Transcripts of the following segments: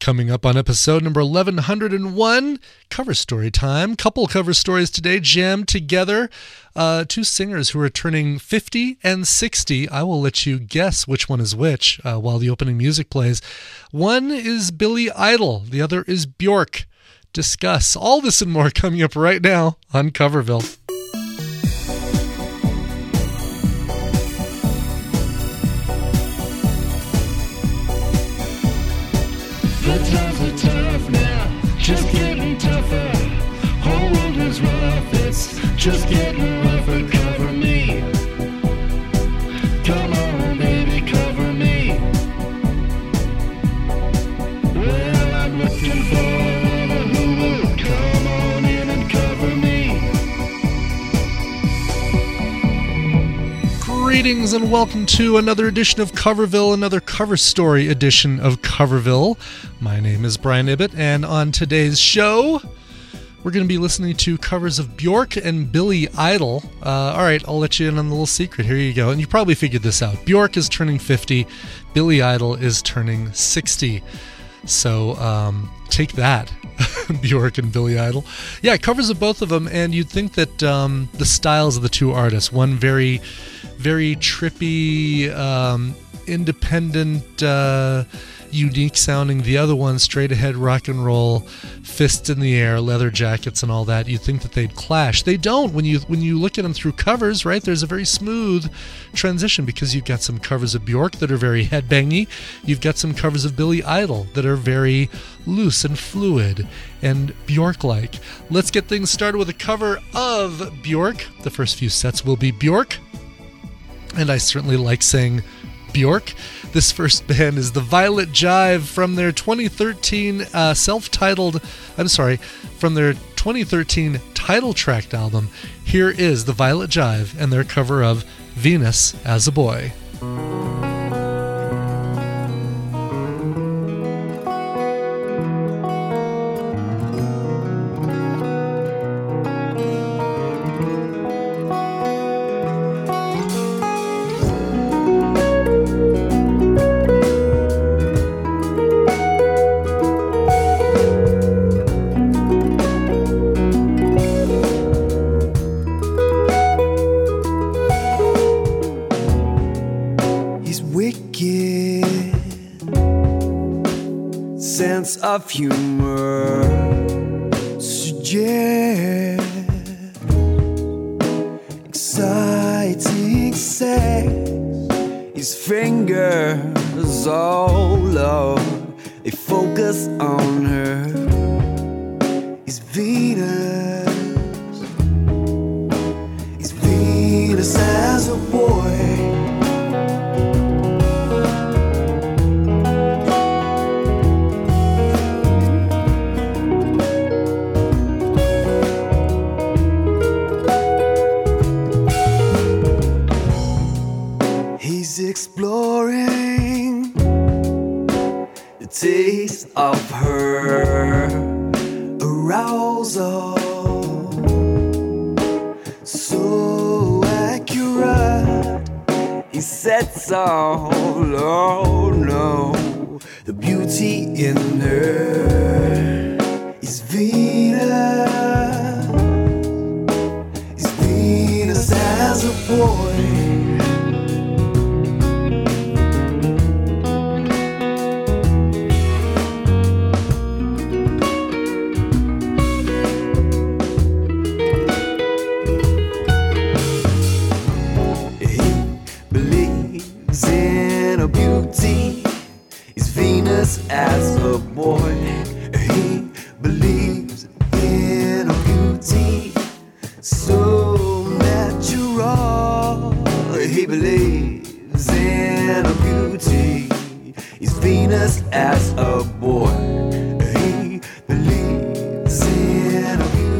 Coming up on episode number 1101, cover story time. Couple cover stories today jammed together. Two singers who are turning 50 and 60. I will let you guess which one is which while the opening music plays. One is Billy Idol. The other is Bjork. Discuss all this and more coming up right now on Coverville. The times are tough now, just getting tougher. Whole world is rough, it's just getting rougher. Cover me, come on baby, cover me. Well, I'm looking for one who will come on in and cover me. Greetings and welcome to another edition of Coverville, another cover story edition of Coverville. My name is Brian Ibbett, and on today's show, we're going to be listening to covers of Bjork and Billy Idol. All right, I'll let you in on the little secret. Here you go. And you probably figured this out. Bjork is turning 50. Billy Idol is turning 60. So take that, Bjork and Billy Idol. Yeah, covers of both of them, and you'd think that the styles of the two artists, one very, very trippy, independent, unique sounding, the other one straight ahead rock and roll, fists in the air, leather jackets and all that. You'd think that they'd clash. They don't. When you look at them through covers, right, there's a very smooth transition because you've got some covers of Bjork that are very headbangy. You've got some covers of Billy Idol that are very loose and fluid and Bjork-like. Let's get things started with a cover of Bjork. The first few sets will be Bjork, and I certainly like saying Bjork. This first band is the Violet Jive from their 2013 from their 2013 title-tracked album. Here is the Violet Jive and their cover of Venus as a Boy. Of humor suggest exciting sex. His fingers all over, they focus on her. His Venus as a boy. Exploring the taste of her arousal, so accurate. He sets all, oh no, the beauty in her is Venus as a boy. As a boy, he believes in a beauty so natural. He believes in a beauty. He's Venus as a boy. He believes in a beauty.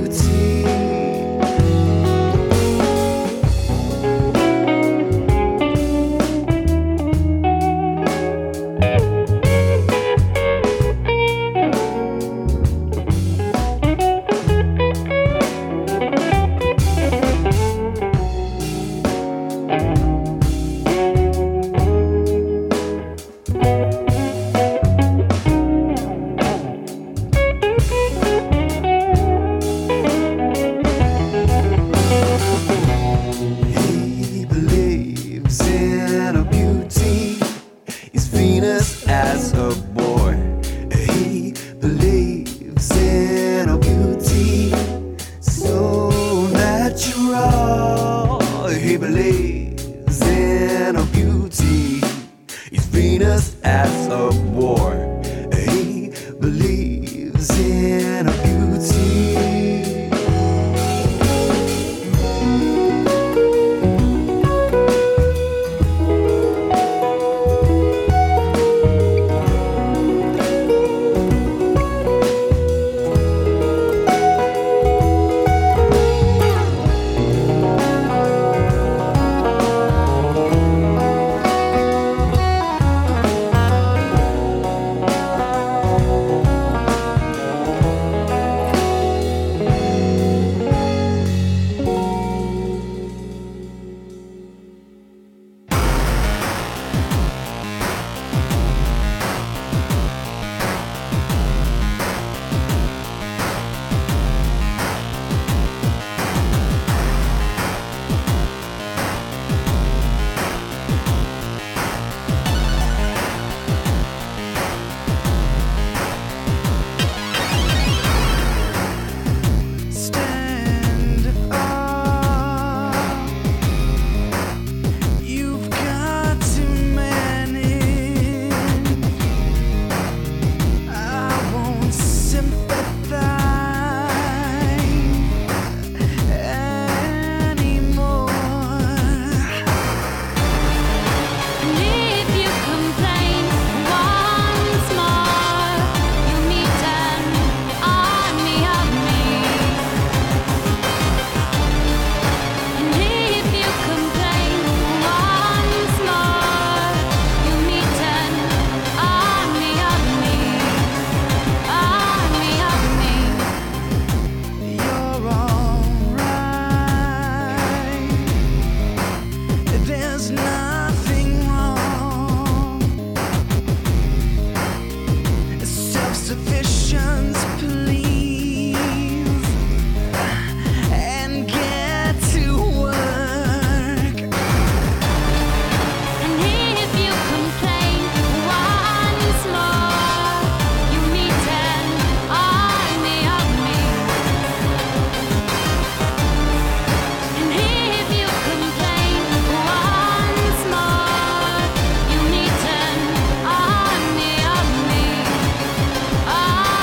sufficient, please, and get to work. And if you complain once more, you meet an army of me. And if you complain once more, you meet an army of me.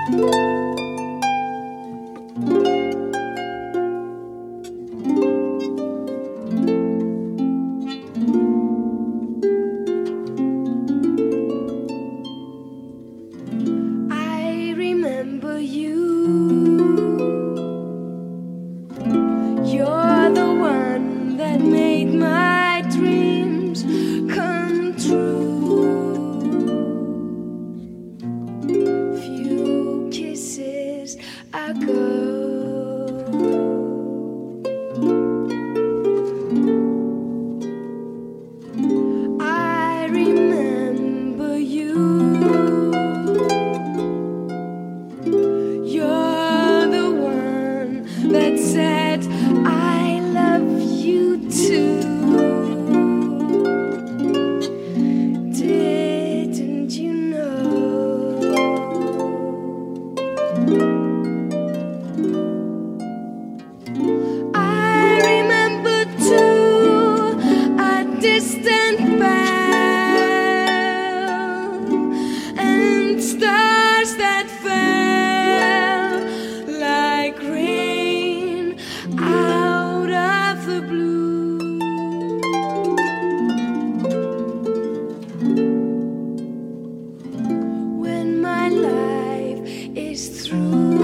I remember you. You're the one that made my dreams come true. Few kisses ago. I remember you. You're the one that said I love you too. Didn't you know? I remember too a distant bell and stars that fell like rain out of the blue. When my life is through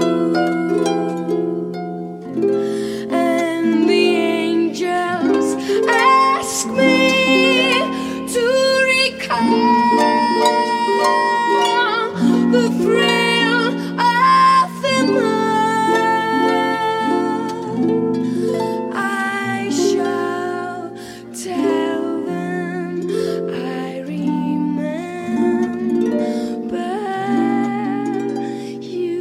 and the angels ask me to recall the thrill of them all, I shall tell them I remember you.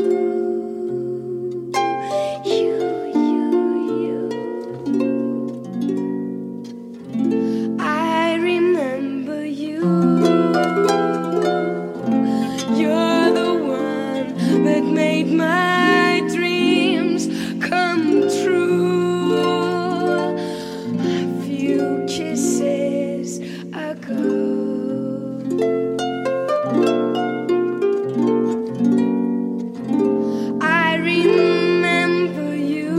I remember you. You're the one that made my dreams come true. A few kisses ago. I remember you.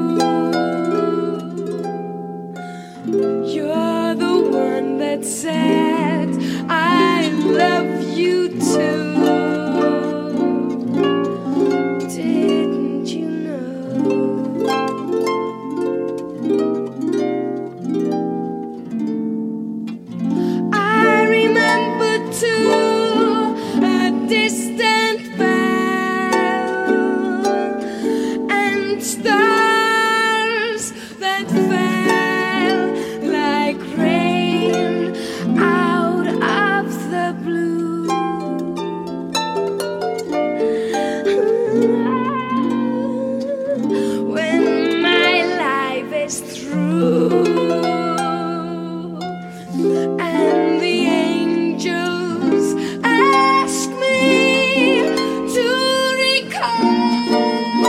You're the one that said I love you too. Didn't you know? I remember too a distant bell and stars that fell like rain out of the blue. When my life is through and the angels ask me to recall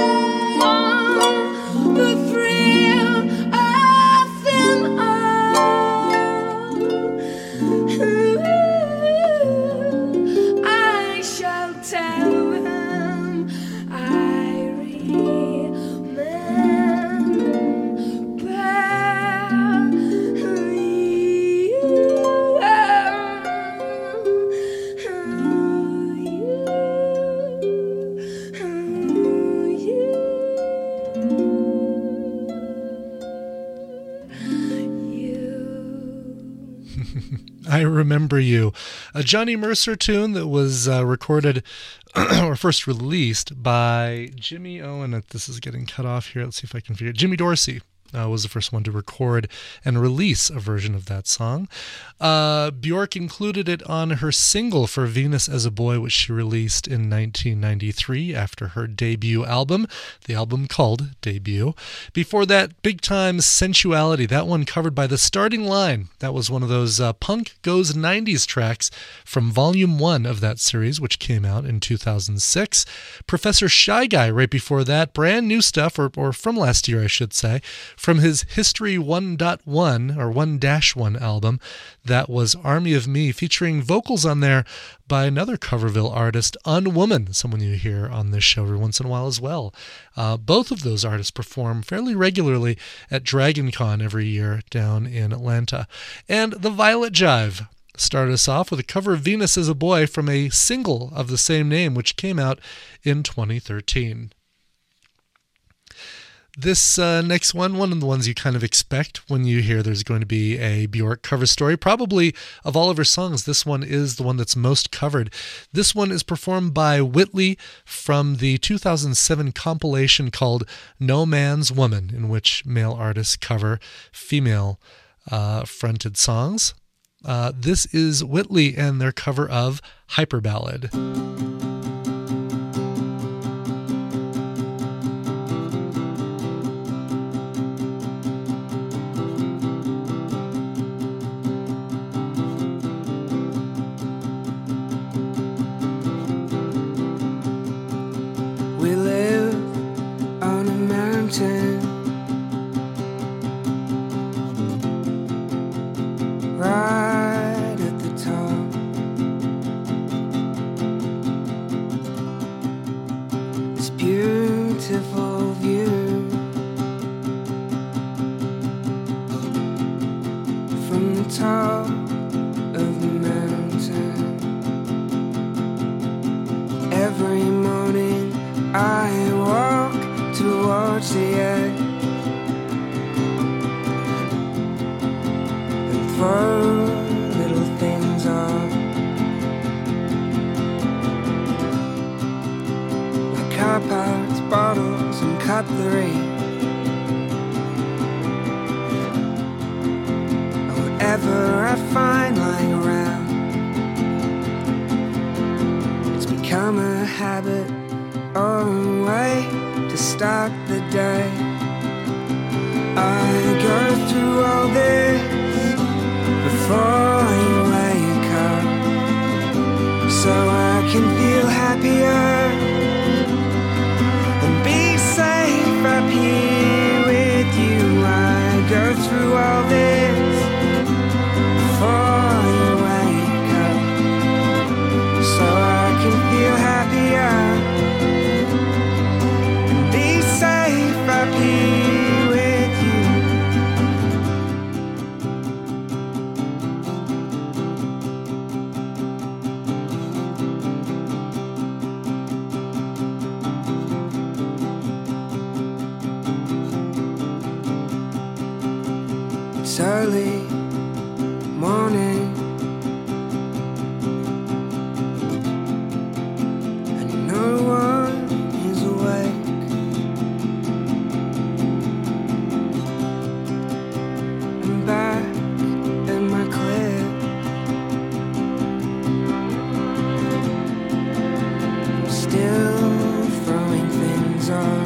the thrill of them all, I shall tell them I remember I Remember You, a Johnny Mercer tune that was recorded or first released by Jimmy Owen. This is getting cut off here. Let's see if I can figure it. Jimmy Dorsey was the first one to record and release a version of that song. Bjork included it on her single for Venus as a Boy, which she released in 1993 after her debut album, the album called Debut. Before that, Big Time Sensuality, that one covered by The Starting Line. That was one of those Punk Goes 90s tracks from Volume 1 of that series, which came out in 2006. Professor Shy Guy right before that, brand new stuff, or from last year, I should say, From his History 1.1 or 1-1 album, that was Army of Me, featuring vocals on there by another Coverville artist, Unwoman, someone you hear on this show every once in a while as well. Both of those artists perform fairly regularly at DragonCon every year down in Atlanta. And the Violet Jive started us off with a cover of Venus as a Boy from a single of the same name, which came out in 2013. This next one of the ones you kind of expect when you hear there's going to be a Bjork cover story. Probably of all of her songs, this one is the one that's most covered. This one is performed by Whitley from the 2007 compilation called No Man's Woman, in which male artists cover female fronted songs. This is Whitley and their cover of Hyper Ballad. We live on a mountain, right at the top. This beautiful view from the top of the mountain. Every morning I walk towards the edge and throw little things off, like car parts, bottles and cutlery, or whatever I find lying around. It's become a habit or a way to start the day. I go through all this before you wake up, so I can feel happier and be safe up here with you. I go through all this before you wake up, so I can feel happier and be safe up here with you. It's early morning and no one is awake. I'm back in my crib. I'm still throwing things on.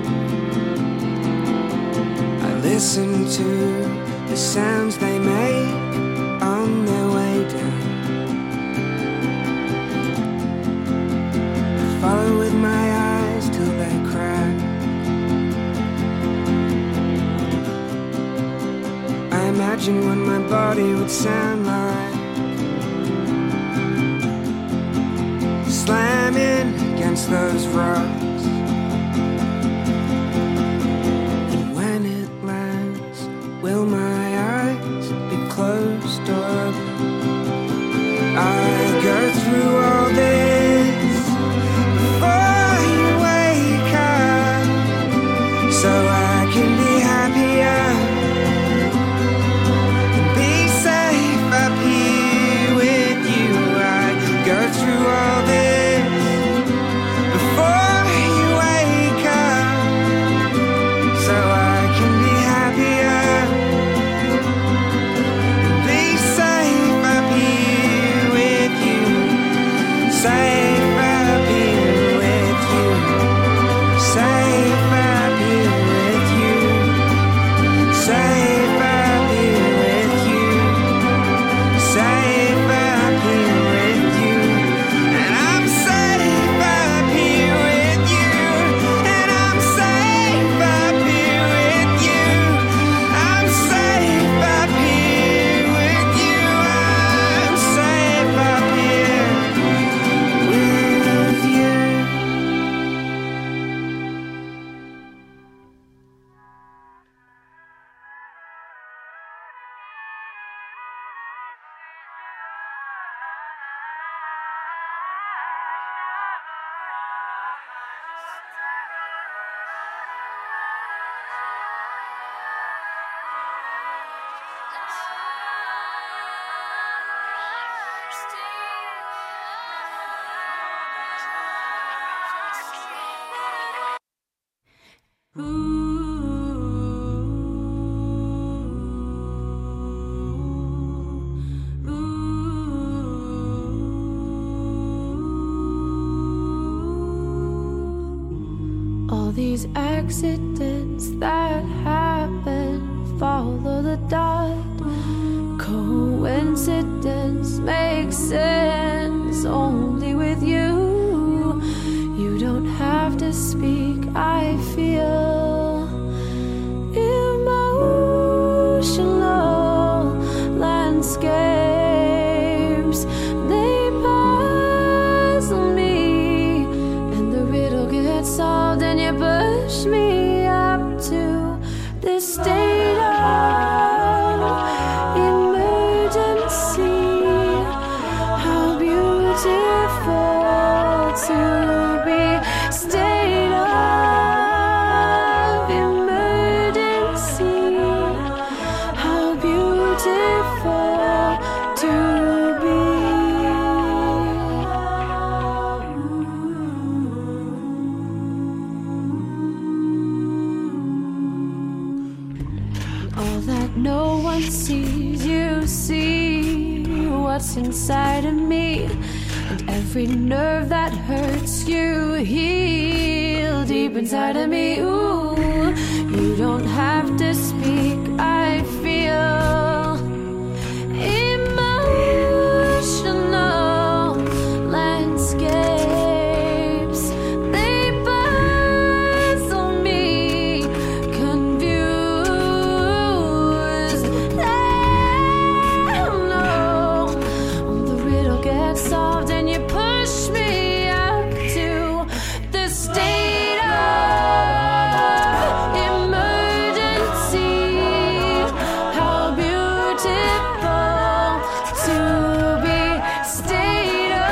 I listen to the sounds they make on their way down. I follow with my eyes till they crack. I imagine what my body would sound like, slamming against those rocks. And when it lands, will my eyes be closed or open? I go through all this before you wake up, so I can be happier and be safe up here with you. I go through all this before you these accidents that happen follow the dot. Coincidence makes sense only with you. You don't have to speak, I feel emotional landscapes. They puzzle me, and the riddle gets solved, and you push me up to this state of emergency. How beautiful to be state of emergency. How beautiful to be. All that no one sees, you see what's inside of me. And every nerve that hurts you heal deep inside of me. Ooh, you don't have to speak, I feel emotional landscapes. They puzzle me, confused. They know the riddle gets solved, and you push me up to the state of emergency. How beautiful to be state of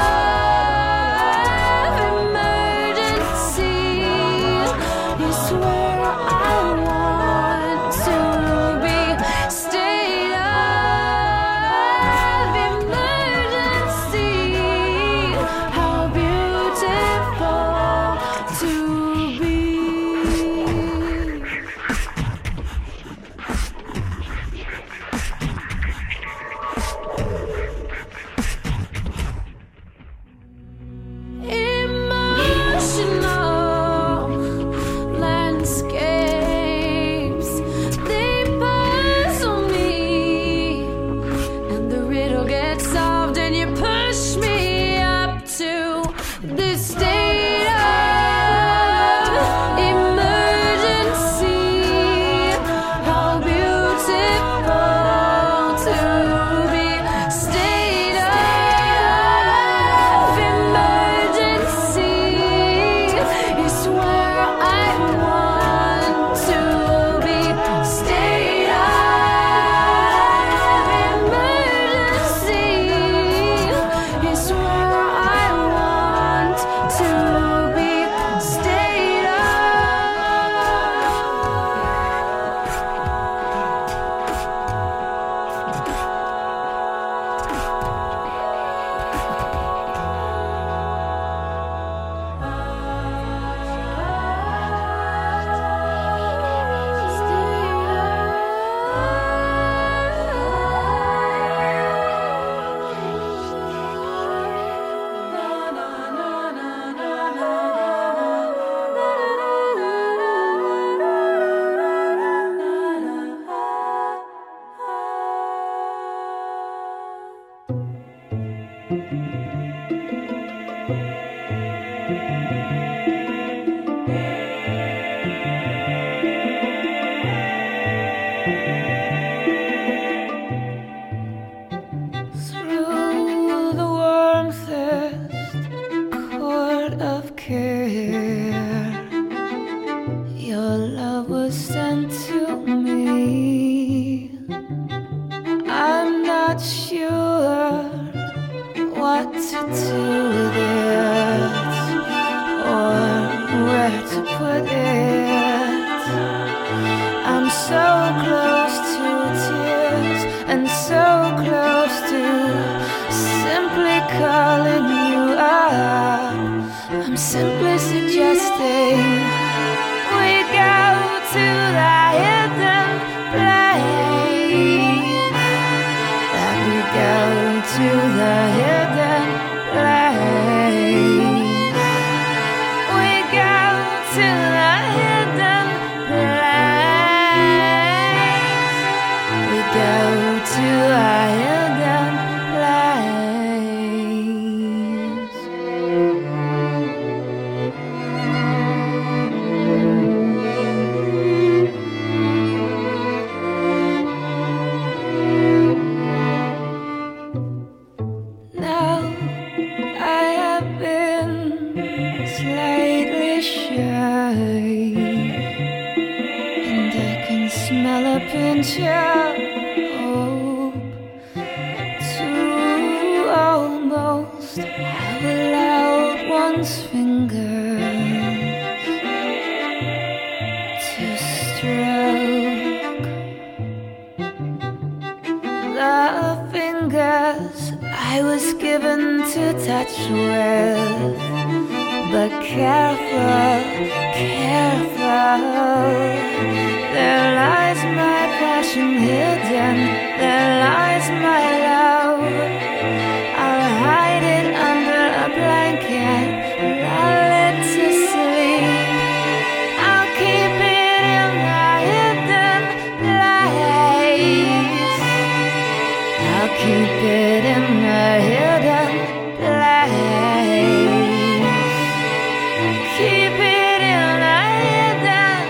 emergency. Is where I want to be. State of emergency. How beautiful to be. Emotional landscapes. They puzzle me, and the riddle gets solved, and you push me up to the state of emergency. How beautiful to be state of emergency. Is where I want to be. State of emergency is where I want to be. State of through the warmest cord of care, your love was sent to me. I'm not sure what to do with it, or where to put it. I'm so close to tears, and so close to simply calling you up. I'm simply suggesting we go to the hidden place. That we go to the hidden place. We go to the venture hope to almost have allowed one's fingers to stroke the fingers I was given to touch with. But careful, careful, there lies my passion hidden, there lies my love. I'll hide it under a blanket, lull it to sleep. I'll keep it in a hidden place. I'll keep it in a hidden place. Keep it in a hidden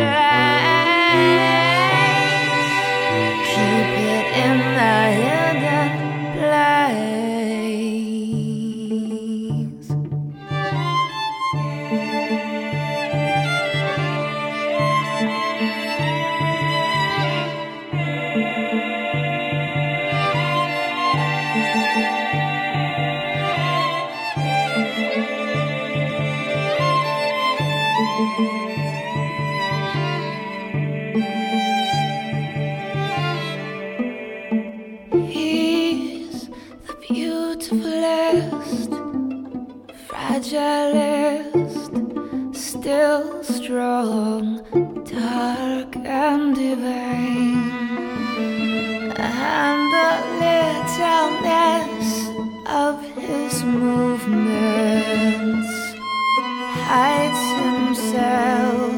place. Keep it in a hidden place. He's the beautifulest, fragilest, still strong, dark and divine. And the littleness of his movements hides himself.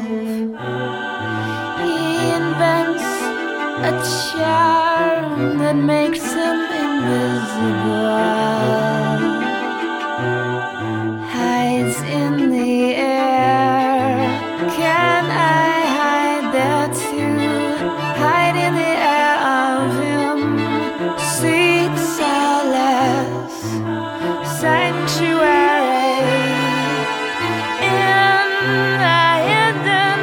He invents a charm that makes him invisible, hides in the air. Can I hide there too? Hide in the air of him, seek solace, sanctuary in a hidden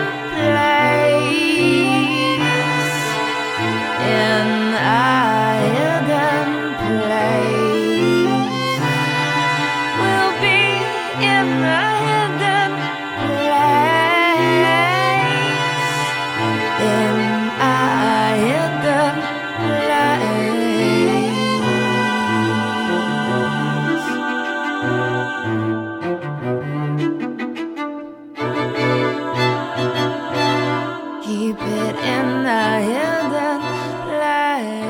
place. In a hidden place, we'll be in a hidden place. In a hidden place. Keep it in a hidden place.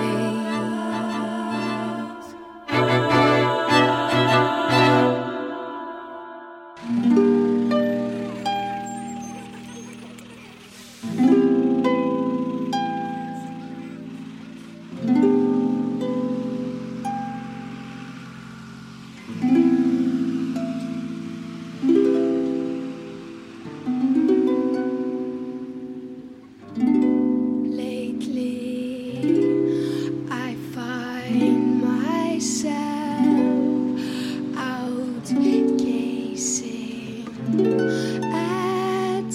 Lately, I find myself out gazing at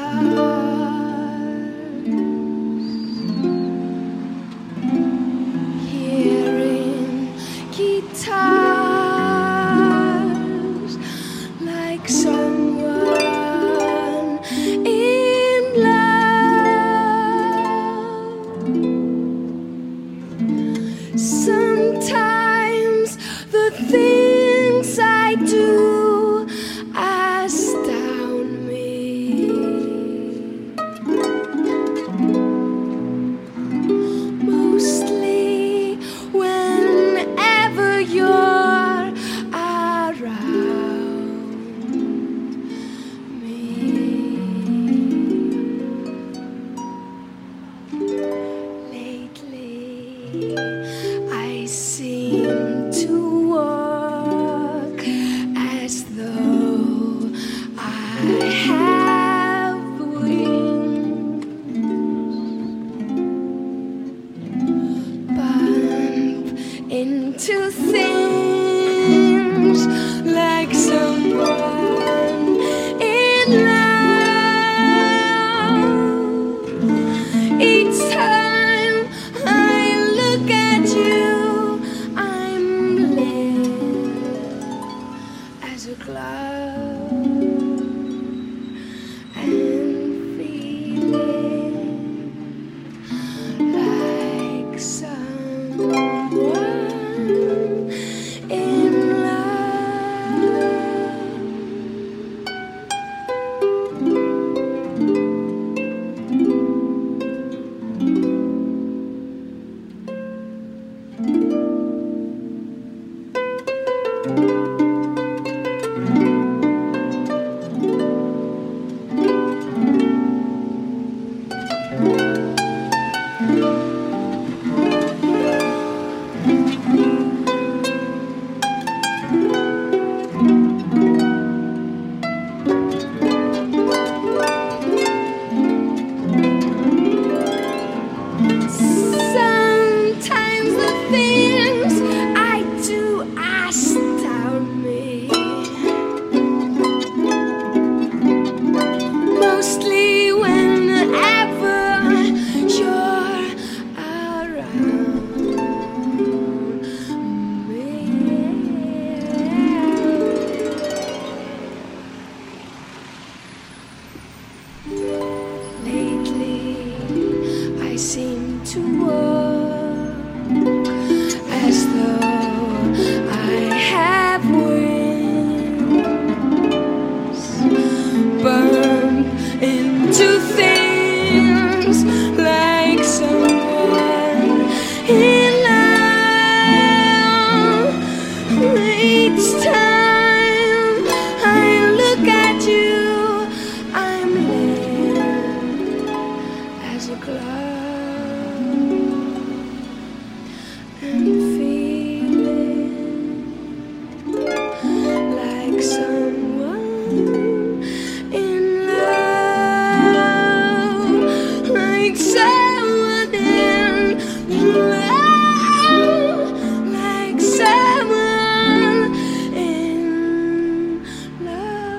stars, hearing guitars like someone in love. Sometimes the things I do astound me. Mostly whenever you're around me. Lately, I seem to walk as though I have wings, bump into things like someone in love. Each time love and feeling like someone in love. Sometimes the things I do astound me. Mostly whenever you're around me. Lately I seem to walk as though I have wings, bump into things like someone in love. Each time I look at you, I'm limp as a cloud and feeling like someone in love, like someone in love, like someone in love.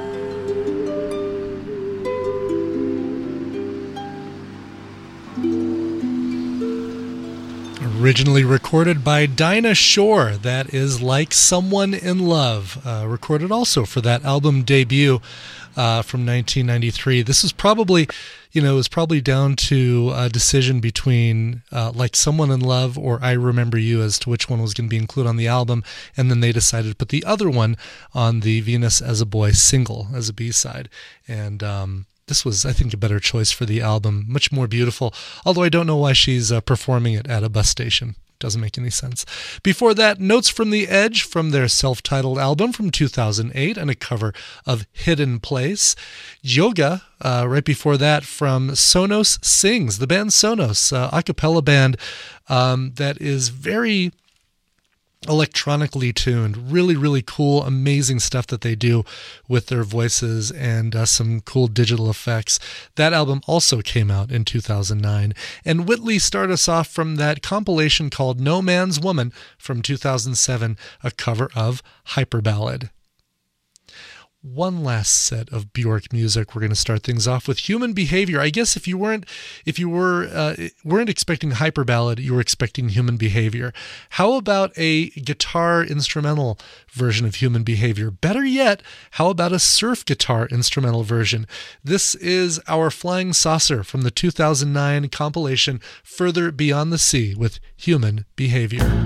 Originally recorded by Dinah Shore. That is Like Someone in Love. Recorded also for that album debut from 1993. This is probably, it was probably down to a decision between Like Someone in Love or I Remember You as to which one was going to be included on the album. And then they decided to put the other one on the Venus as a Boy single as a B-side. And this was, I think, a better choice for the album. Much more beautiful, although I don't know why she's performing it at a bus station. Doesn't make any sense. Before that, Notes from the Edge from their self-titled album from 2008 and a cover of Hidden Place. Yoga, right before that, from Sonos Sings, the band Sonos, a cappella band that is very electronically tuned. Really, really cool, amazing stuff that they do with their voices and some cool digital effects. That album also came out in 2009. And Whitley started us off from that compilation called No Man's Woman from 2007, a cover of Hyper Ballad. One last set of Bjork music. We're going to start things off with Human Behavior. I guess if you weren't expecting Hyper Ballad, you were expecting Human Behavior. How about a guitar instrumental version of Human Behavior? Better yet, how about a surf guitar instrumental version? This is Our Flying Saucer from the 2009 compilation Further Beyond the Sea with Human Behavior.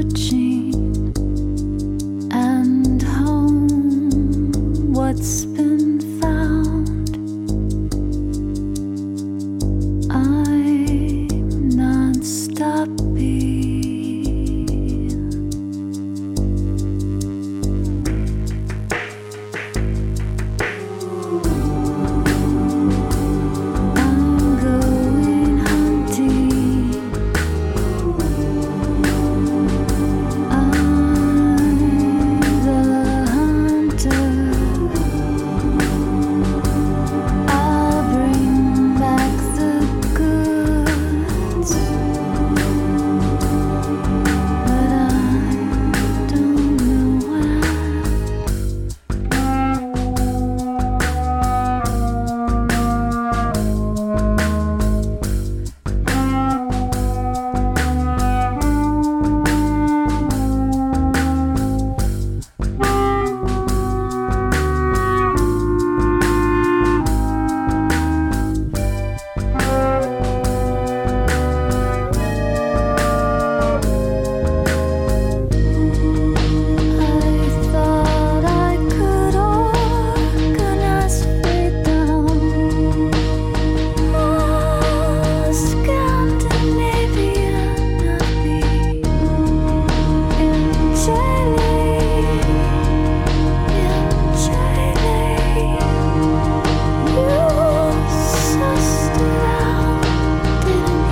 searching and home, what's been found, I'm not stopping. I'm going hunting. I'm the hunter. I'll bring back the goods, but I don't know when. I thought I could organize freedom. Scandinavian of me in Chile, you sussed it out, didn't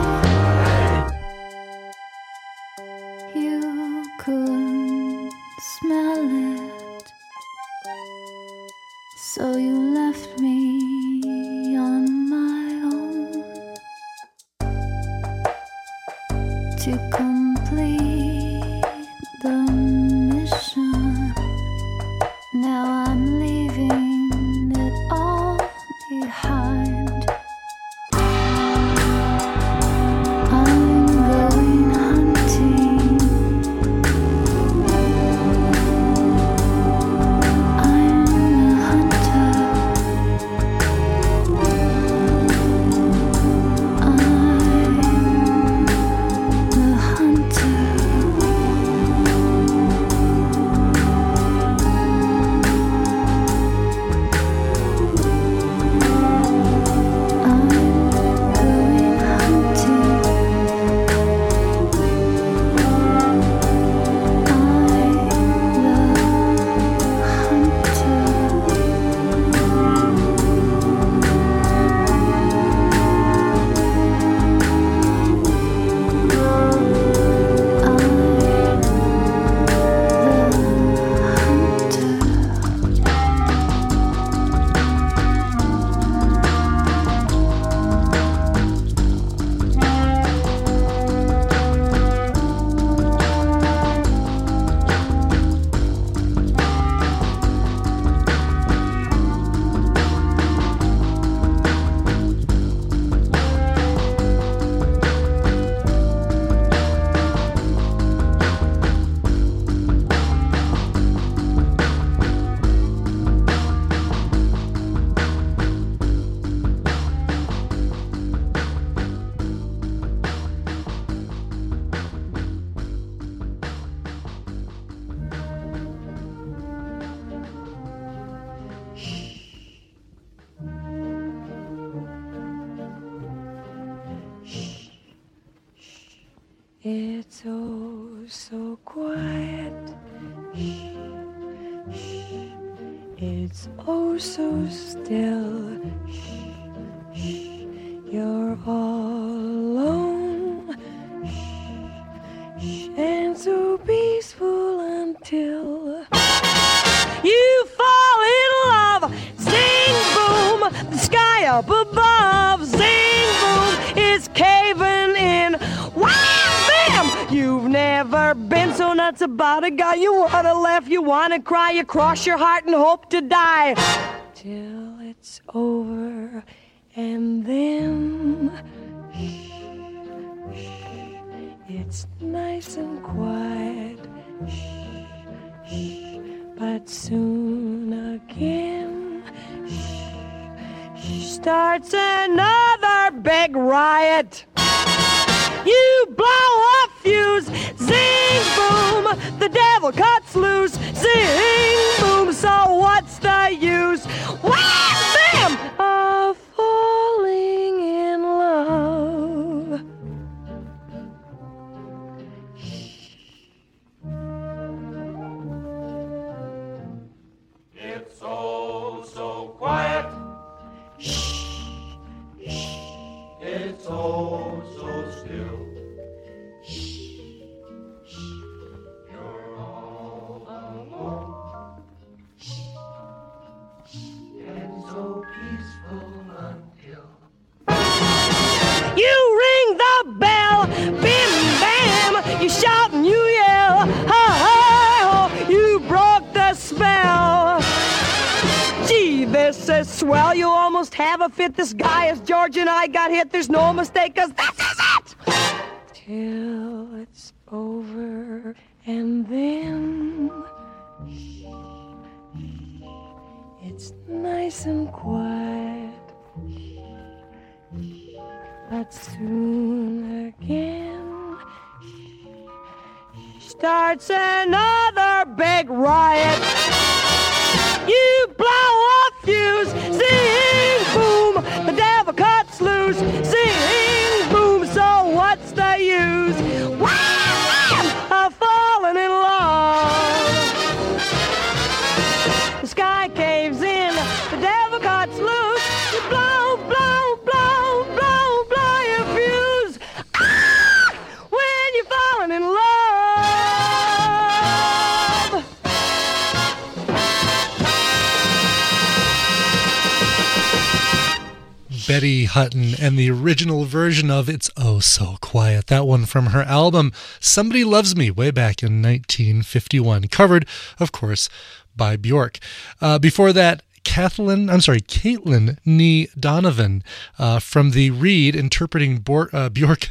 you? You couldn't smell it, so you left me on my own to complete the mission. Now I'm leaving it all behind. I'm going hunting. I'm the hunter. I'm the hunter. I'm going hunting. It's oh so quiet. It's oh so still. You're all alone and so peaceful until you fall in love. Zing boom, the sky up above. Zing boom, it's caving in. Wow, bam! You've never been so nuts about a guy. You wanna laugh, you wanna cry, you cross your heart and hope to die till it's over, and then it's nice and quiet. But soon again starts another big riot. You blow a fuse, zing says, swell, you almost have a fit. This guy is George and I got hit. There's no mistake, 'cause this is it. Till it's over and then it's nice and quiet. But soon again starts another big riot. You blow a fuse, zing, boom, the devil cuts loose, zing, boom, so what's the use? Wham! I've fallen in love. The sky caves in, the devil cuts loose, you blow, blow, blow, blow, blow your fuse. Ah! When you're falling in love. Betty Hutton and the original version of It's Oh So Quiet. That one from her album Somebody Loves Me way back in 1951. Covered, of course, by Bjork. Before that, Caitlin Nee Donovan from the Reed interpreting Bjork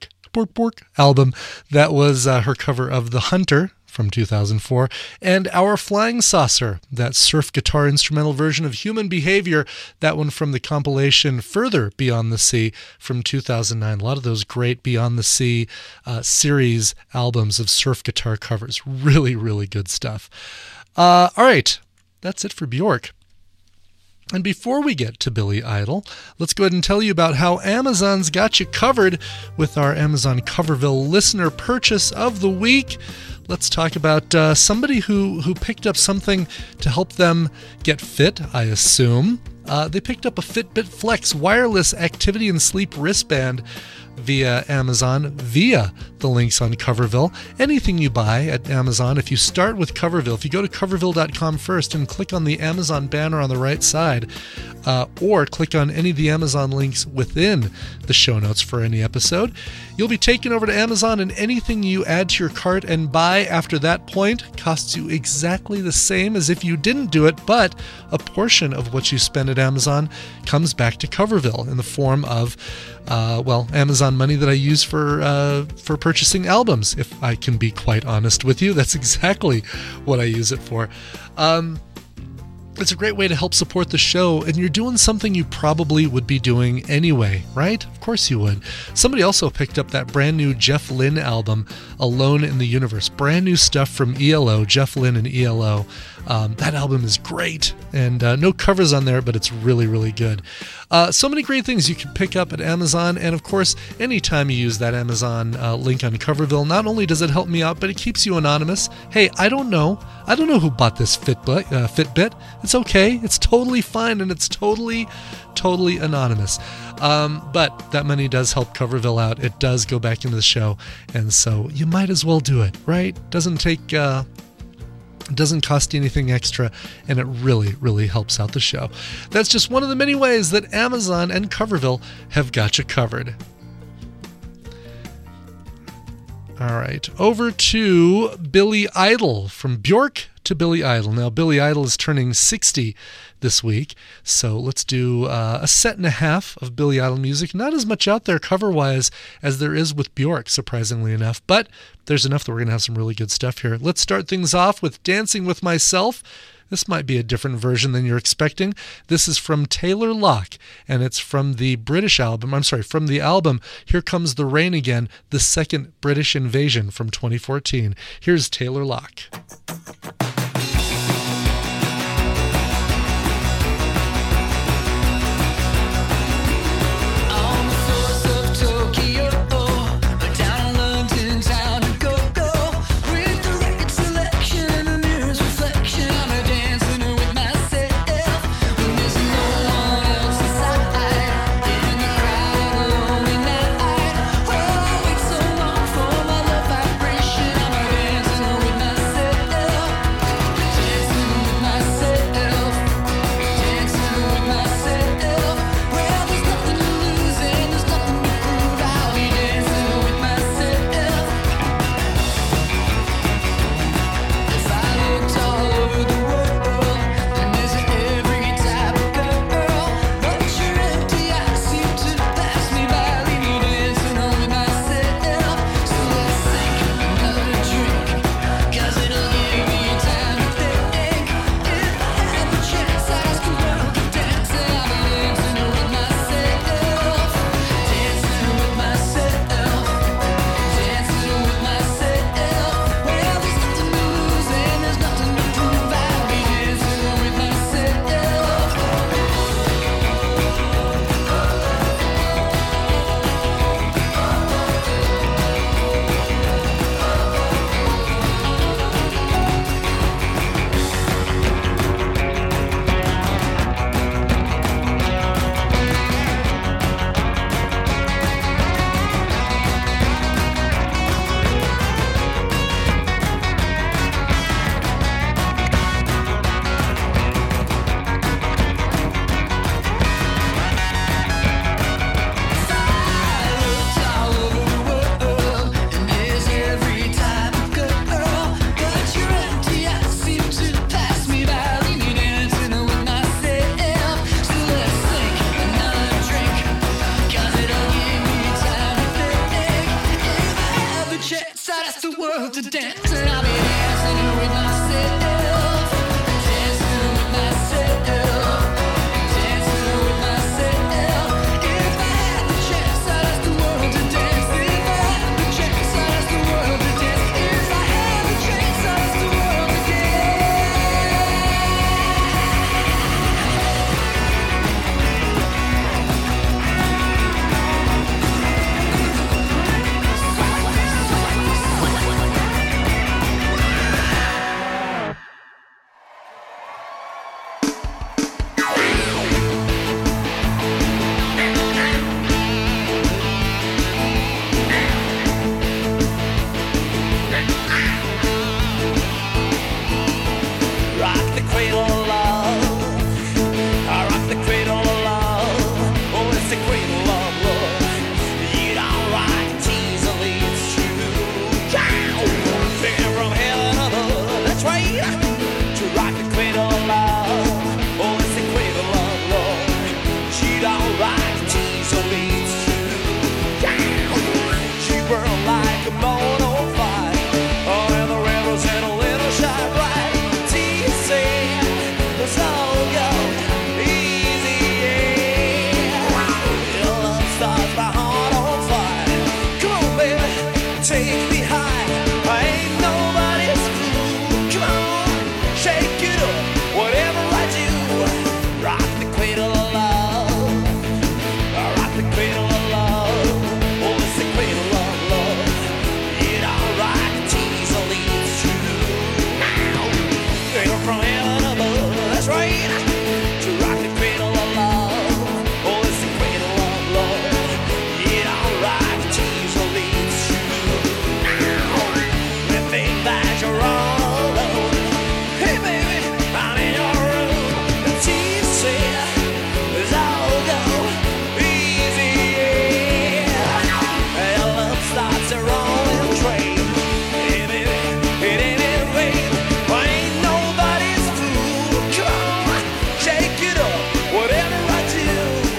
album. That was her cover of The Hunter from 2004, and Our Flying Saucer, that surf guitar instrumental version of Human Behavior, that one from the compilation Further Beyond the Sea from 2009. A lot of those great Beyond the Sea series albums of surf guitar covers. Really, really good stuff. All right, that's it for Bjork. And before we get to Billy Idol, let's go ahead and tell you about how Amazon's got you covered with our Amazon Coverville listener purchase of the week. Let's talk about somebody who picked up something to help them get fit, I assume. They picked up a Fitbit Flex wireless activity and sleep wristband via Amazon, via the links on Coverville. Anything you buy at Amazon, if you start with Coverville, if you go to coverville.com first and click on the Amazon banner on the right side, or click on any of the Amazon links within the show notes for any episode, you'll be taken over to Amazon, and anything you add to your cart and buy after that point costs you exactly the same as if you didn't do it, but a portion of what you spend at Amazon comes back to Coverville in the form of Amazon money that I use for purchasing albums. If I can be quite honest with you, that's exactly what I use it for. It's a great way to help support the show, and you're doing something you probably would be doing anyway, right? Of course you would. Somebody also picked up that brand new Jeff Lynne album, Alone in the Universe. Brand new stuff from ELO, Jeff Lynne and ELO. That album is great, and no covers on there, but it's really, really good. So many great things you can pick up at Amazon, and of course, anytime you use that Amazon link on Coverville, not only does it help me out, but it keeps you anonymous. Hey, I don't know who bought this Fitbit. It's okay. It's totally fine, and it's totally anonymous. But that money does help Coverville out. It does go back into the show, and so you might as well do it, right? It doesn't cost you anything extra, and it really, really helps out the show. That's just one of the many ways that Amazon and Coverville have got you covered. All right, over to Billy Idol. From Bjork to Billy Idol. Now, Billy Idol is turning 60 this week, so let's do a set and a half of Billy Idol music. Not as much out there cover-wise as there is with Bjork, surprisingly enough, but there's enough that we're going to have some really good stuff here. Let's start things off with Dancing With Myself. This might be a different version than you're expecting. This is from Taylor Locke, and it's from the from the album Here Comes the Rain Again, the second British Invasion from 2014. Here's Taylor Locke. Dancing with myself. the world to dance, and I'll be dancing with myself, dancing with myself, dancing with myself. If I had the chance, I'd ask the world to dance. If I had the chance, I'd ask the world to dance. If I had the chance, I'd ask the world to dance. Rock the cradle of love. I rock the cradle of love. Oh, it's the cradle of love. You don't rock it easily, it's true. Singing from heaven above. That's right. To rock the cradle of love. Oh, it's the cradle of love. She don't rock it easily, it's true. She burned like a moon on fire. Oh, and the rebels in a little shot right. Let's all go easy, yeah. Your love starts my heart on fire. Come on, baby, take me high. I ain't nobody's fool. Come on, shake it up, whatever I do. Rock the cradle of love. Rock the cradle of love. Oh, it's the cradle of love. It all rock it easily, it's true. You're from heaven above. That's right. To rock the cradle of love. Oh, it's the cradle of love. It all right easily, it's true. They think that you're all alone. Hey, baby, I'm in your room. It's easy. It's all go easy, yeah. Your love starts a rolling train. Hey, baby, it ain't in vain. I ain't nobody's fool. Come on, shake it up, whatever I do.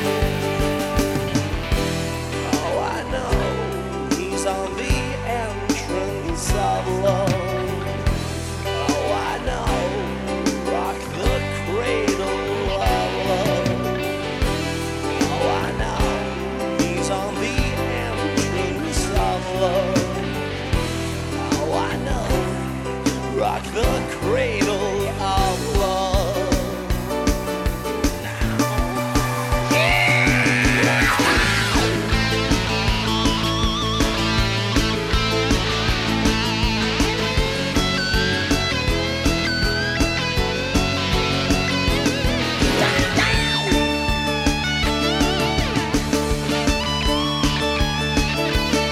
Oh, I know he's on the entrance of love. Oh, I know, rock the cradle of love. Oh, I know he's on the entrance of love. Oh, I know, rock the cradle of love.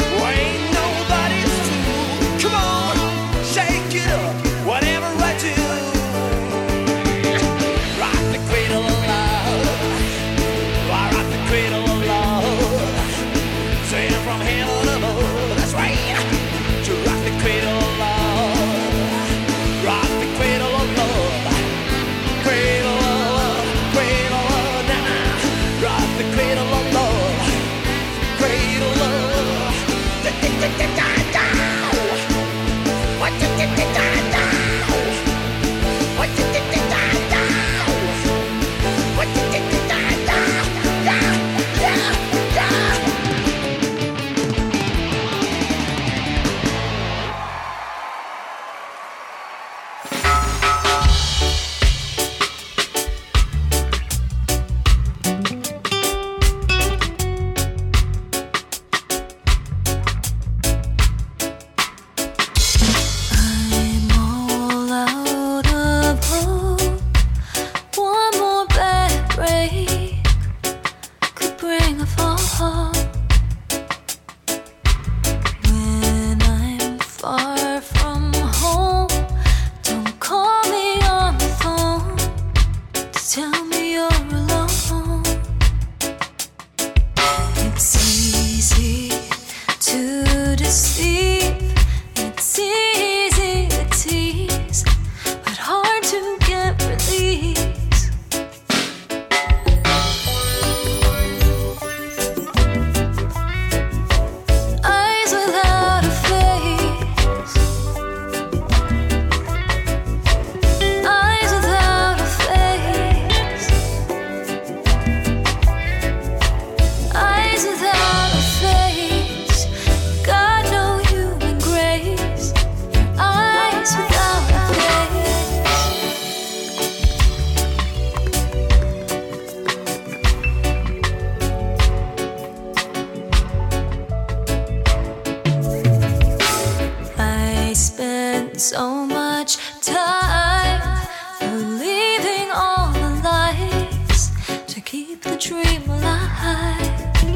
Ain't nobody's fool. Come on, shake it up, whatever I do. so much time believing all the lies to keep the dream alive.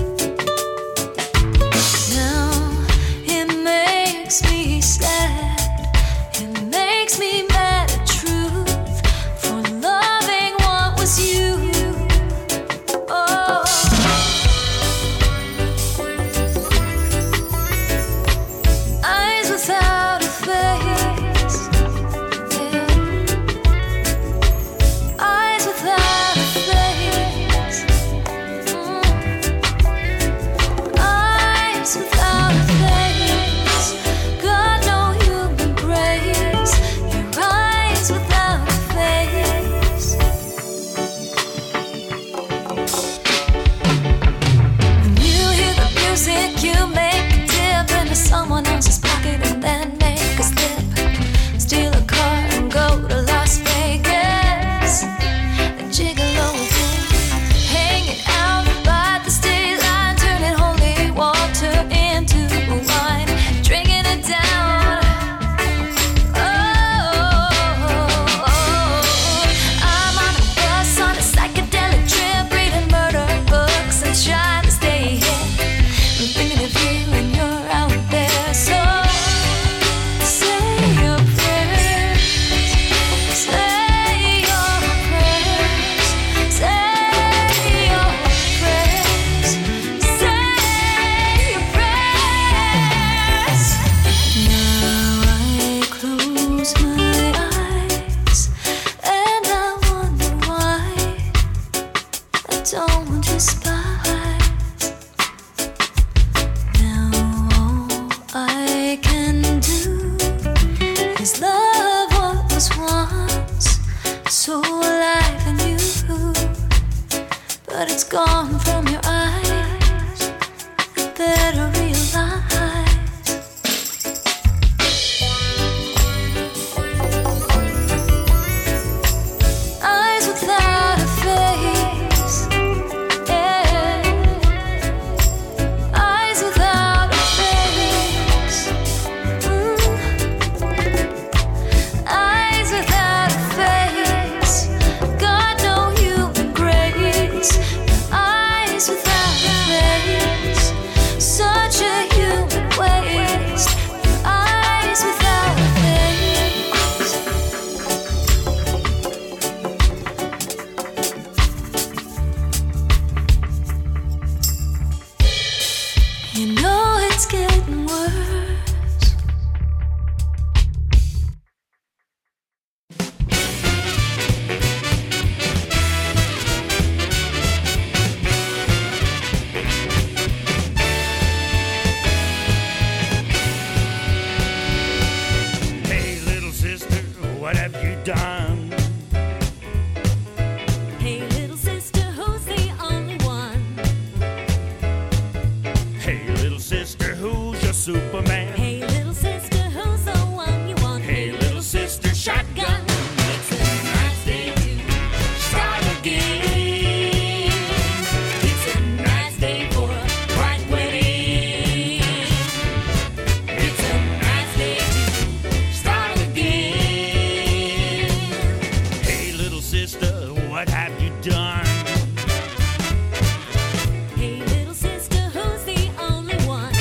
Now it makes me sad, it makes me mad at truth for loving what was you. Oh, eyes without a face, yeah. Eyes without a face, eyes without a face. God, no human grace. Your eyes without a face. When you hear the music, you make a dip into someone else's pocket and then make a slip. Steal a car and go to Las Vegas. The gigolo again, hanging out by the state line, turning holy water into wine, drinking it down. Oh, I'm on a bus on a psychedelic trip, reading murder books and trying to stay here. I'm thinking of you and you're out there. So say your prayers, say your prayers, say your prayers, say your prayers. Now I close my eyes and I wonder why I don't despise. Now all I can do is love what was once so alive in you, but it's gone from your eyes. You better realize. Eyes without a face, yeah. Eyes without a face, eyes without a face. God, no human grace. Eyes without a face, such a human waste. Eyes without a face. You know it's getting worse. Hey, little sister, what have you done? Hey, little sister, who's the only one? Hey, little sister, who's your Superman? Hey, little sister, who's the one you want? Hey, little sister, shotgun. It's a nice day to Start again. It's a nice day for a bright wedding. It's a nice day to start again. Hey, little sister, what have you done? Hey, little sister, who's the only one?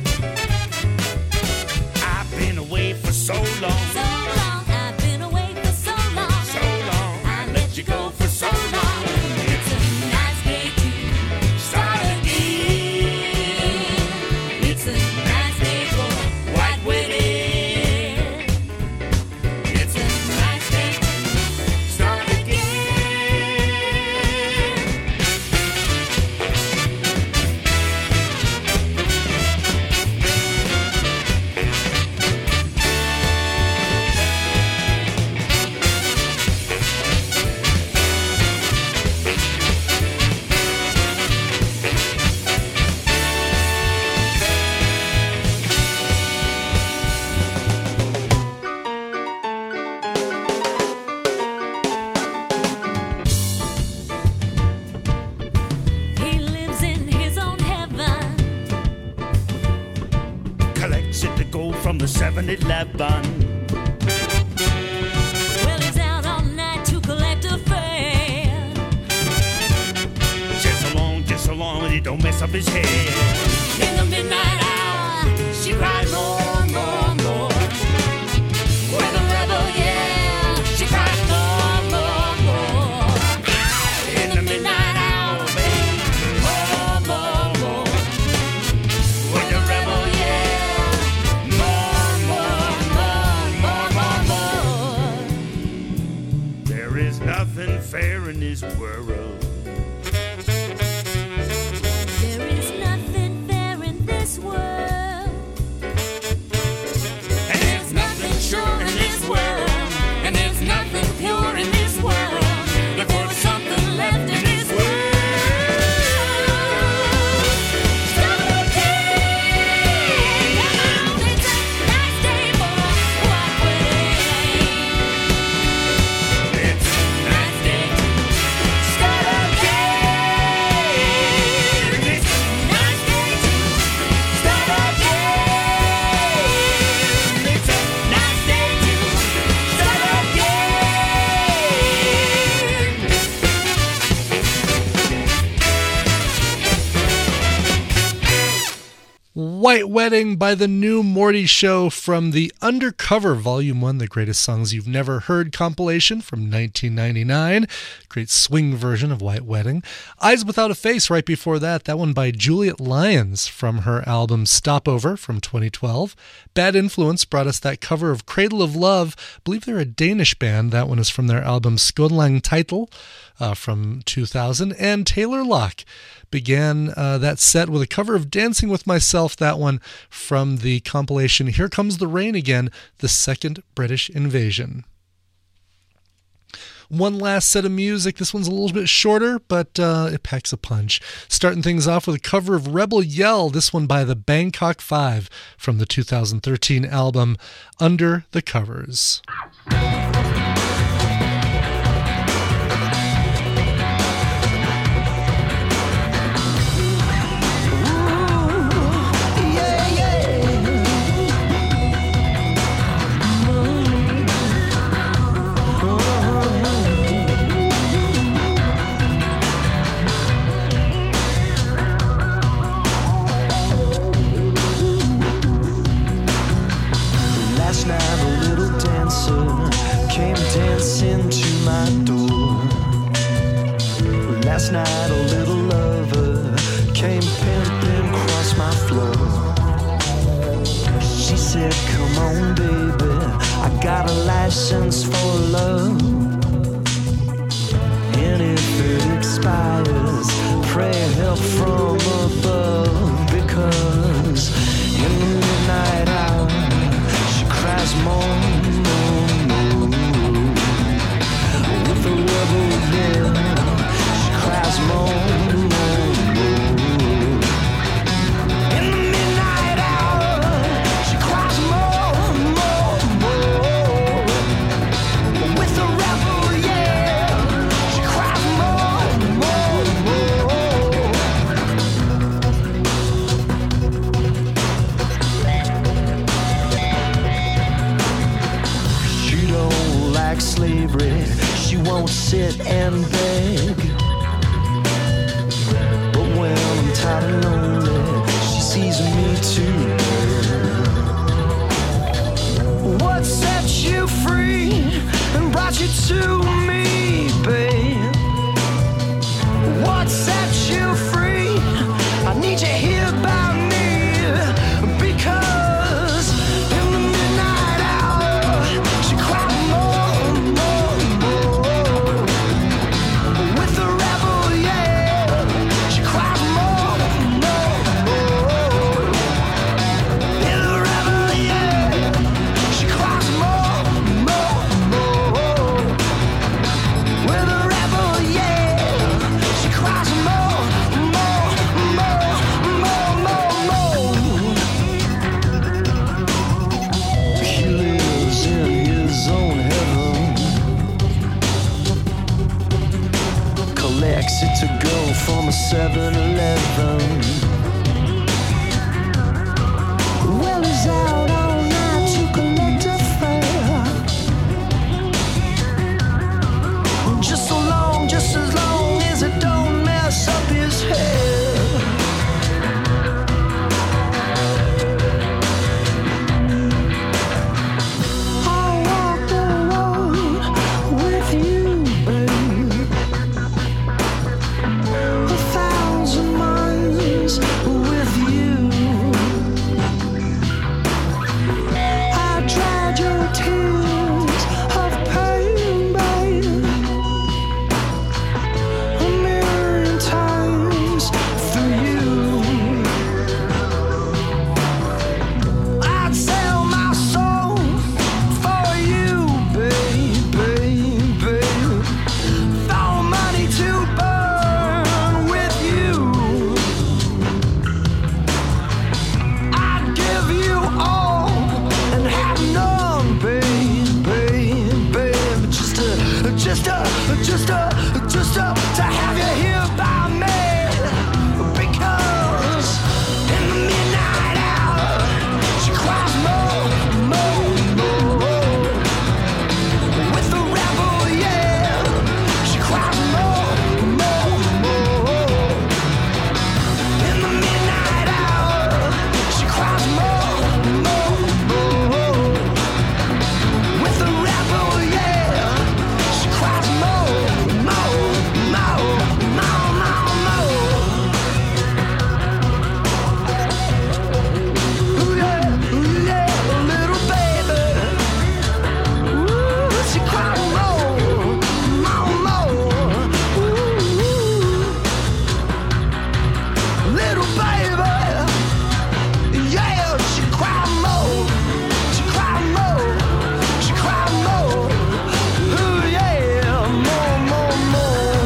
I've been away for so long. So long, I've been away for so long. So long, I let you go for so long. It's a nice day to Start again. It's a nice day for a white wedding. It's It's a nice day to start again. He lives in his own heaven. Collects it to go from the 7-Eleven. it don't mess up his head. In the midnight hour, she cried more, more, more. With a rebel, yeah, she cried more, more, more. In the midnight hour, babe, more, more, more. With a rebel, yeah, more, more, more, more, more, more. There is nothing fair in this world. There is nothing fair in this world. And there's nothing sure in this world. And there's nothing pure in this world. If there was something left in this world. Stop okay. Come on, it's a nice day for white wedding. It's a nice day to Start okay. It's a Nice day to start okay. It's a Nice day to start again. White Wedding by the New Morty Show from the Undercover Volume 1, The Greatest Songs You've Never Heard compilation from 1999. Great swing version of White Wedding. Eyes Without a Face right before that. That one by Juliet Lyons from her album Stopover from 2012. Bad Influence brought us that cover of Cradle of Love. I believe they're a Danish band. That one is from their album Skånlang Title from 2000. And Taylor Locke began that set with a cover of Dancing With Myself, that one from the compilation Here Comes the Rain Again, the Second British Invasion. One last set of music. This one's a little bit shorter, but it packs a punch. Starting things off with a cover of Rebel Yell, this one by the Bangkok Five from the 2013 album Under the Covers. Last night a little dancer came dancing to my door. Last night a little lover came pimping across my floor. She said, come on baby, I got a license for love. And if it expires, pray help from above. Because in the midnight hour she cries more, more, more. With the rebel yell, she cries more, more, more. In the midnight hour, she cries more, more, more. With the rebel yell, she cries more, more, more. She don't like slavery, she won't sit and beg. But when I'm tired and lonely, she sees me too. What set you free and brought you to me, babe? What set you free? I need you here by me. Because in the midnight hour, she cried more, more, more. With the rebel yell, she cried more, more, more. In the rebel yell, she cries more, more, more. With the rebel yell, she cries more, more, more, more, more, more. He lives in his own heaven, collects it to go from a 7-Eleven. Well, he's out all night to collect a fare. Just as long as it don't mess up his head. tears of pain, babe. A million times for you. I'd sell my soul for you, babe, babe, babe. For money to burn with you. I'd give you all and have none, babe, babe, babe. Just to have you here by me. Because in the midnight hour, she cries more, more, more. With the rebel, yeah, she cries more, more, more. In the midnight hour, she cries more, more, more. With the rebel, yeah, she cries more, more, more, more, more, more. Ooh yeah, little baby. Ooh, she cries more, more, more. Ooh, little baby. Yeah, she cries more, she cries more, she cries more. Ooh yeah, more, more, more.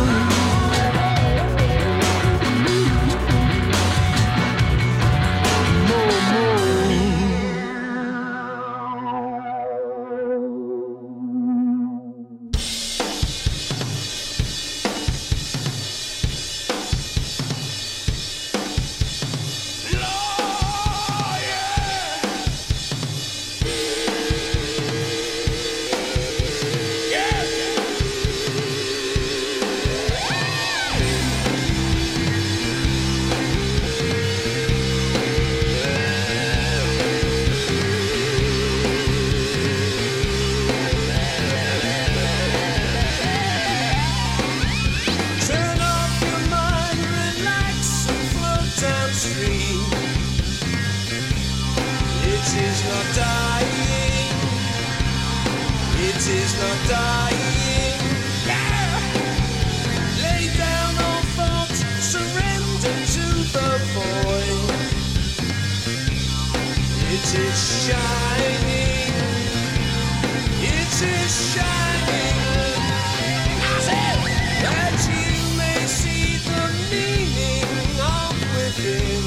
Turn off your mind, relax and float downstream. It is not dying. It is not dying. Yeah. Lay down all thoughts, surrender to the void. It is shining. It is shining. That you may see the meaning of within.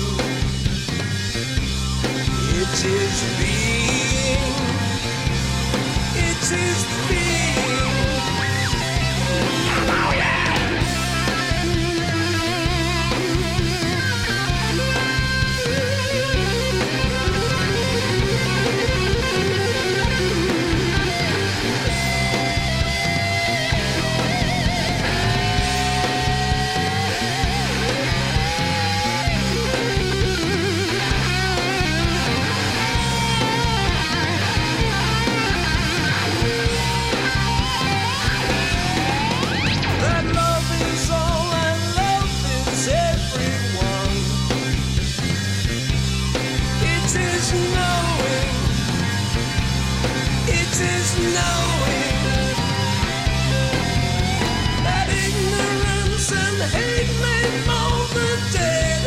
It is being. It is being. Oh yeah! That love is all and love is everyone. It is knowing. It is knowing that ignorance and hate may mold the dead.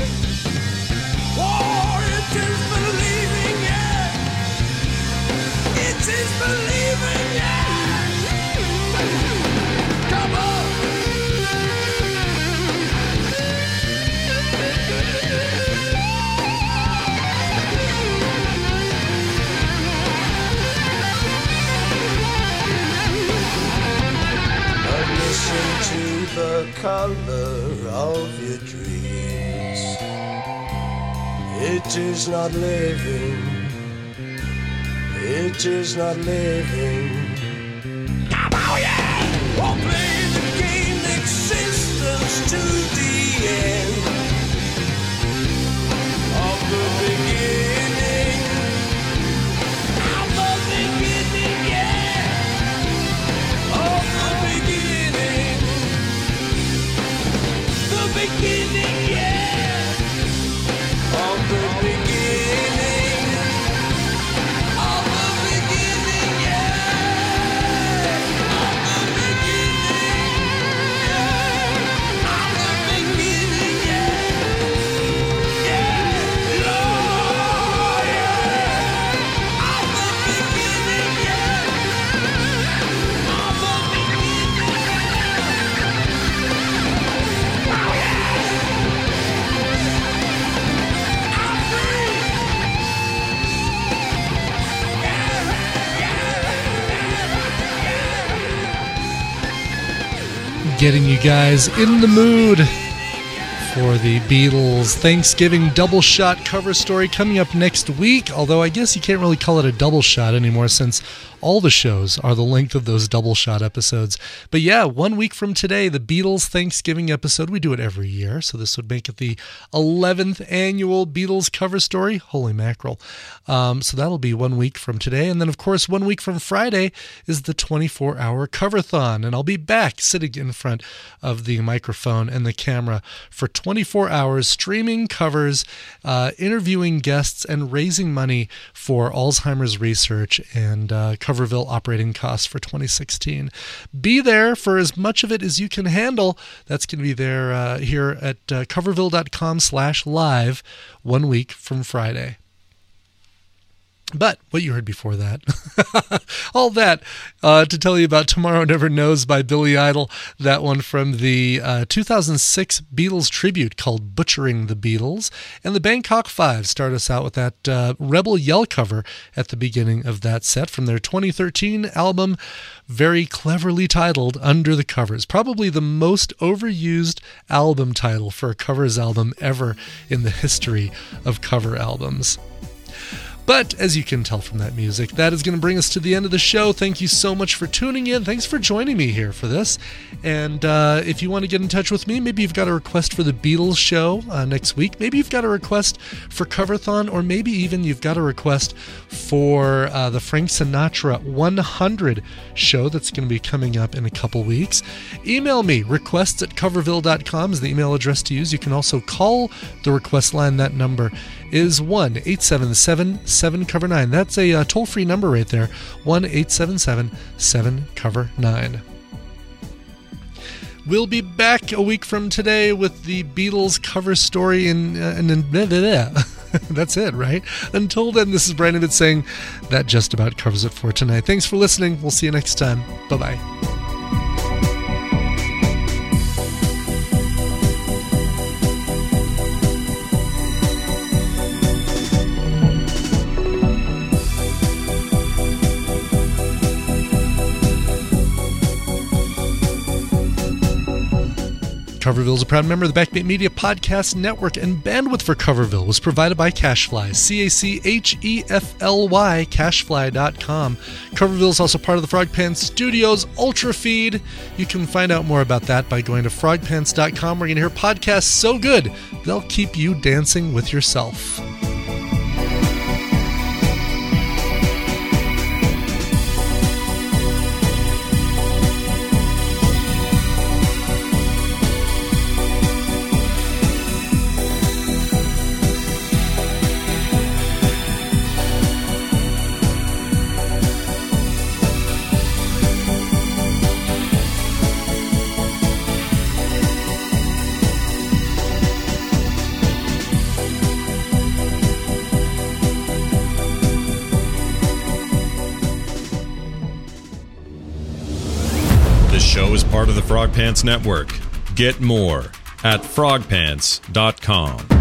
War, it is believing, yeah. It is believing, yeah. Come on. Listen to the color of your dreams. It is not living. It is not living. Oh yeah! We'll play the game existence to the end of the beginning. Of the beginning, yeah. Of the beginning. The beginning, yeah. Of the beginning. Of the beginning. getting you guys in the mood for the Beatles Thanksgiving double shot cover story coming up next week, although I guess you can't really call it a double shot anymore since all the shows are the length of those double shot episodes. But yeah, 1 week from today, the Beatles Thanksgiving episode. We do it every year, so this would make it the 11th annual Beatles cover story. Holy mackerel. So that'll be 1 week from today. And then, of course, 1 week from Friday is the 24-hour cover-thon. And I'll be back sitting in front of the microphone and the camera for 24 hours, streaming covers, interviewing guests, and raising money for Alzheimer's research and Coverville operating costs for 2016. Be there for as much of it as you can handle. That's going to be there here at coverville.com/live 1 week from Friday. But what you heard before that, all that to tell you about Tomorrow Never Knows by Billy Idol, that one from the 2006 Beatles tribute called Butchering the Beatles, and the Bangkok Five start us out with that Rebel Yell cover at the beginning of that set from their 2013 album, very cleverly titled Under the Covers, probably the most overused album title for a covers album ever in the history of cover albums. But as you can tell from that music, that is going to bring us to the end of the show. Thank you so much for tuning in. Thanks for joining me here for this. And if you want to get in touch with me, maybe you've got a request for the Beatles show next week. Maybe you've got a request for Coverthon, or maybe even you've got a request for the Frank Sinatra 100 show that's going to be coming up in a couple weeks. Email me. requests@coverville.com is the email address to use. You can also call the request line. That number is 1-877-7-COVER-9. That's a toll-free number right there, 1-877-7-COVER-9. We'll be back a week from today with the Beatles cover story and that's it, right? Until then, this is Brandon Bit saying that just about covers it for tonight. Thanks for listening. We'll see you next time. Bye-bye. Coverville is a proud member of the Backbeat Media Podcast Network, and bandwidth for Coverville was provided by Cashfly, CACHEFLY, Cashfly.com. Coverville is also part of the Frog Pants Studios Ultra Feed. You can find out more about that by going to frogpants.com, where you're going to hear podcasts so good they'll keep you dancing with yourself. Part of the Frog Pants Network. Get more at frogpants.com.